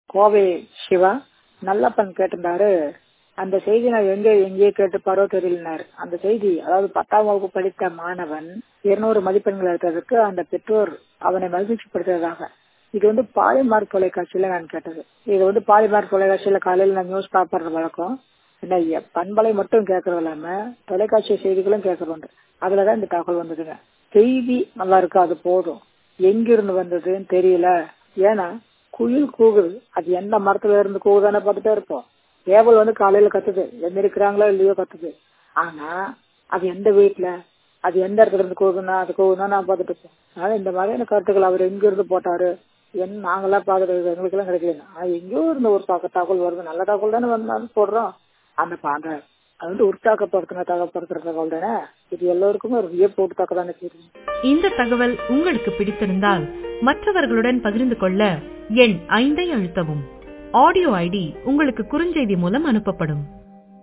கோவை சிவா நல்லப்பன் கேட்டிருந்தாரு. அந்த செய்தி நான் எங்கேயே கேட்டுப்பாரோ தெரியலனாரு. அந்த செய்தி, அதாவது 10ஆம் வகுப்பு படித்த மாணவன் 200 மதிப்பெண்கள் எடுத்ததற்கு அந்த பெற்றோர் அவனை மகிழ்ச்சிப்படுத்துவதாக. இது பாலிமார்க் தொலைக்காட்சியில நான் கேட்டது. இது பாலிமார்க் தொலைக்காட்சியில காலையில நான் நியூஸ் பாப்படுற வழக்கம். என்ன பண்பலை மட்டும் கேட்கறது இல்லாம தொலைக்காட்சி செய்திகளும் கேட்கறது. அதுலதான் இந்த தகவல் வந்ததுங்க. செய்தி நல்லா இருக்கு, அது போதும். எங்கிருந்து வந்ததுன்னு தெரியல. ஏன்னா குயில் கூகுது, அது எந்த மரத்துல இருந்து கூகுதானே பார்த்துட்டே இருப்போம். ஏவல் காலையில கத்துது, எந்திரிக்கிறாங்களோ இல்லையோ கத்துது. ஆனா அது எந்த வீட்டுல, அது எந்த இடத்துல இருந்து கூகுதுன்னா அது கூகுதுன்னா நான் பார்த்துட்டு இருப்போம். அதனால இந்த மாதிரியான கருத்துக்கள் அவர் எங்க இருந்து போட்டாரு, நாங்கெல்லாம் பாக்குறது எங்களுக்கு எல்லாம் கிடைக்கல. எங்கேயோ இருந்து ஒரு தகவல் வருது, நல்ல தகவல் தானே வந்தாலும் போடுறோம். அந்த அது உற்சாகப்படுத்துற தகவல் தானே. இது எல்லோருக்குமே ஒரு வியப்பூட்டத்தக்கதான செய்தி. இந்த தகவல் உங்களுக்கு பிடித்திருந்தால் மற்றவர்களுடன் பகிர்ந்து கொள்ள எண் 5 அழுத்தவும். ஆடியோ ஐடி உங்களுக்கு குறுஞ்செய்தி மூலம் அனுப்பப்படும்.